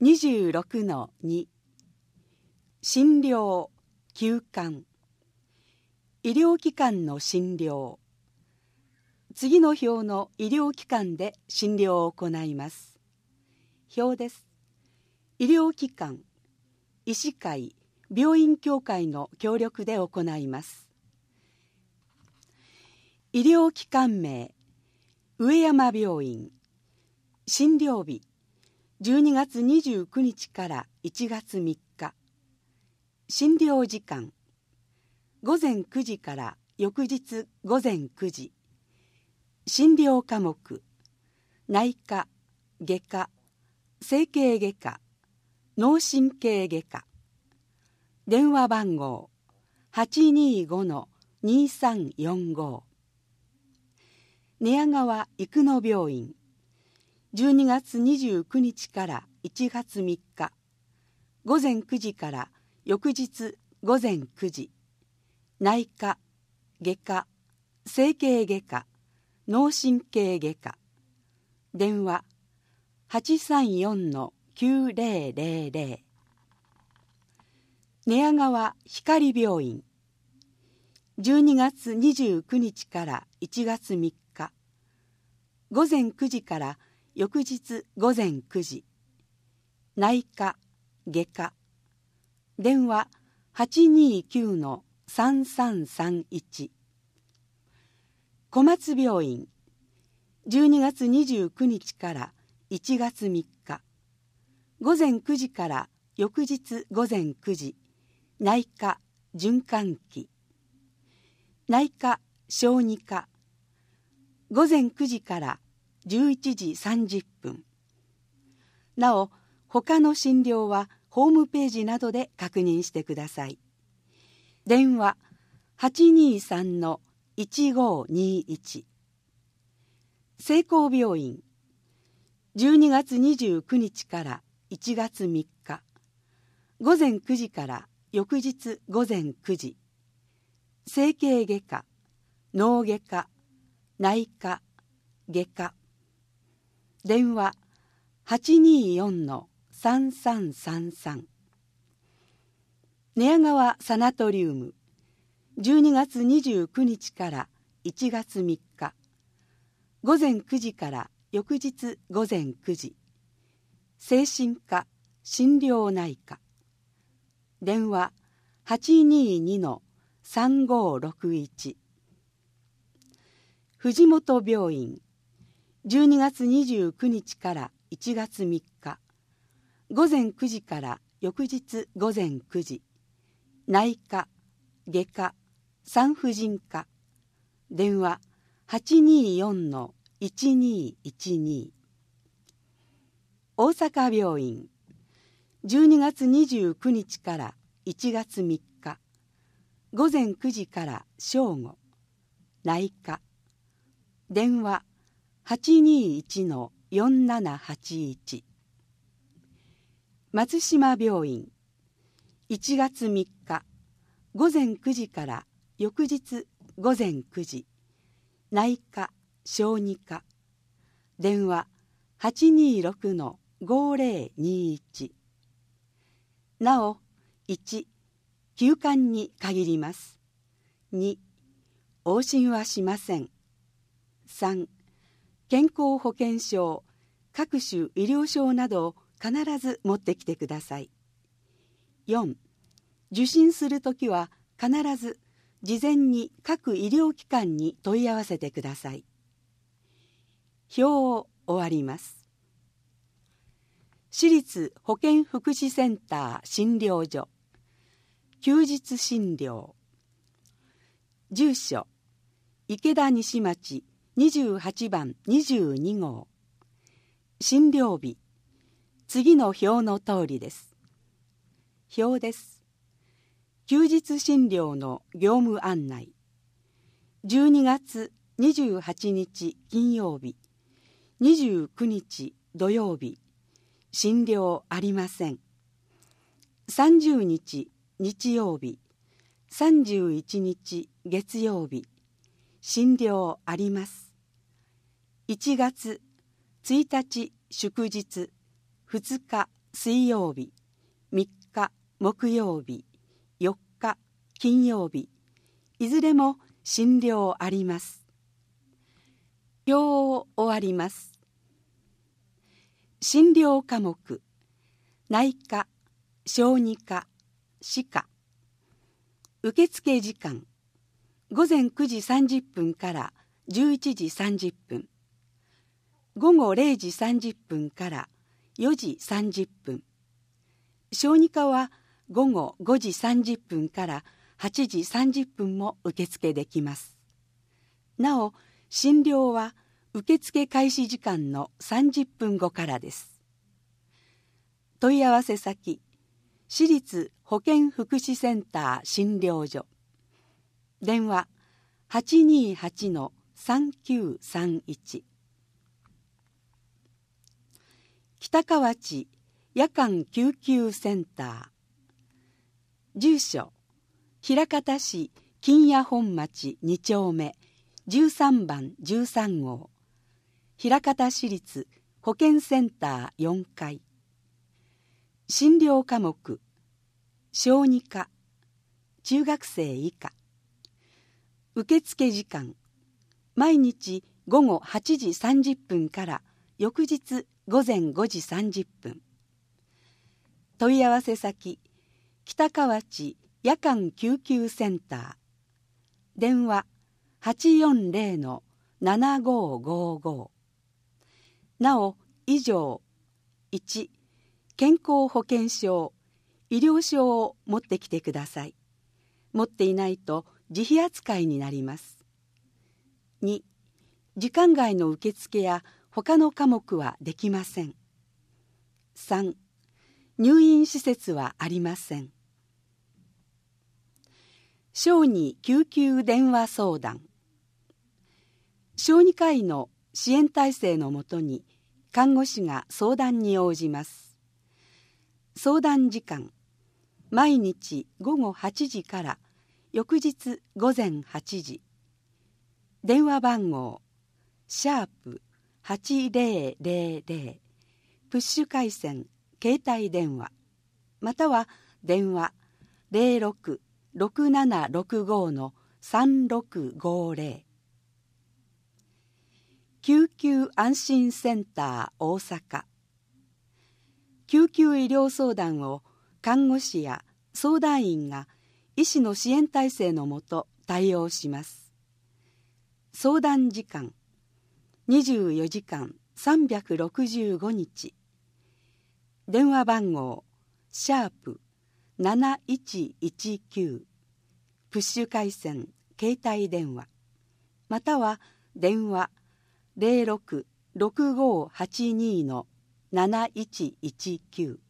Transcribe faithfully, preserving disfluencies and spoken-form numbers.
にじゅうろくのに 診療休館。医療機関の診療。次の表の医療機関で診療を行います。表です。医療機関、医師会、病院協会の協力で行います。医療機関名、上山病院。診療日、じゅうにがつにじゅうくにちからいちがつみっか。診療時間、ごぜんくじから翌日ごぜんくじ。診療科目、内科、外科、整形外科、脳神経外科。電話番号 はちにーごのにーさんよんご。寝屋川生野病院。じゅうにがつにじゅうくにちからいちがつみっか。ごぜんくじから翌日ごぜんくじ。内科、外科、整形外科、脳神経外科。電話 はちさんよんのきゅうぜろぜろぜろ。寝屋川光病院。じゅうにがつにじゅうくにちからいちがつみっか。ごぜんくじから翌日ごぜんくじ。内科、外科。電話 はちにーきゅうのさんさんさんいち。小松病院。じゅうにがつにじゅうくにちからいちがつみっか。ごぜんくじから翌日ごぜんくじ。内科、循環器。内科、小児科。ごぜんくじからじゅういちじさんじゅっぷん。なお、他の診療はホームページなどで確認してください。電話 はちにーさんのいちごにいち。聖光病院。じゅうにがつにじゅうくにちからいちがつみっか。ごぜんくじから翌日ごぜんくじ。整形外科、脳外科、内科、外科。電話 はちにーよんのさんさんさんさん。寝屋川サナトリウム。じゅうにがつにじゅうくにちからいちがつみっか。ごぜんくじから翌日ごぜんくじ。精神科、心療内科。電話 はちにーにのさんごーろくいち。藤本病院。じゅうにがつにじゅうくにちからいちがつみっか。ごぜんくじから翌日ごぜんくじ。内科、外科、産婦人科。電話 はちにーよんのいちにーいちに。大阪病院。じゅうにがつにじゅうくにちからいちがつみっか。ごぜんくじから正午。内科。電話 はちにーいちのよんななはちいち。松島病院。いちがつみっか。ごぜんくじから翌日ごぜんくじ。内科、小児科。電話 はちにーろくのごぜろにいち。なお、いち、休館に限ります。に、往診はしません。さん、健康保険証、各種医療証などを必ず持ってきてください。よん、受診するときは必ず事前に各医療機関に問い合わせてください。表を終わります。私立保健福祉センター診療所。休日診療。住所、池田西町にじゅうはちばんにじゅうにごう。診療日、次の表の通りです。表です。休日診療の業務案内。じゅうにがつにじゅうはちにち金曜日、にじゅうくにち土曜日、診療ありません。さんじゅうにち日曜日、さんじゅういちにち月曜日、診療あります。いちがつついたち祝日、ふつか水曜日、みっか木曜日、よっか金曜日、いずれも診療あります。表を終わります。診療科目、内科、小児科、歯科。受付時間、ごぜんくじさんじゅっぷんからじゅういちじさんじゅっぷん、ごごれいじさんじゅっぷんからよじさんじゅっぷん、小児科はごごごじさんじゅっぷんからはちじさんじゅっぷんも受付できます。なお、診療は受付開始時間のさんじゅっぷんごからです。問い合わせ先、私立保健福祉センター診療所。電話 はちにーはちのさんきゅうさんいち。北河内夜間救急センター。住所、枚方市金谷本町に丁目じゅうさんばんじゅうさん号、枚方市立保健センターよんかい。診療科目、小児科、中学生以下。受付時間、毎日ごごはちじさんじゅっぷんから翌日ごぜんごじさんじゅっぷん。問い合わせ先、北河内夜間救急センター。電話 はちよんぜろのななごごご。なお、以上、いち、健康保険証、医療証を持ってきてください。持っていないと自費扱いになります。に、時間外の受付や他の科目はできません。さん、入院施設はありません。小児救急電話相談。小児科医の支援体制のもとに看護師が相談に応じます。相談時間、毎日ごごはちじから翌日ごぜんはちじ。電話番号、シャープはちぜろぜろぜろ、プッシュ回線、携帯電話、または電話ゼロろく ろくななろくごのさんろくごぜろ。救急安心センター大阪。救急医療相談を看護師や相談員が医師の支援体制のもと対応します。相談時間、にじゅうよじかんさんびゃくろくじゅうごにち。電話番号、シャープなないちいちきゅう、プッシュ回線、携帯電話、または電話ゼロろく ろくごはちにのなないちいちきゅう。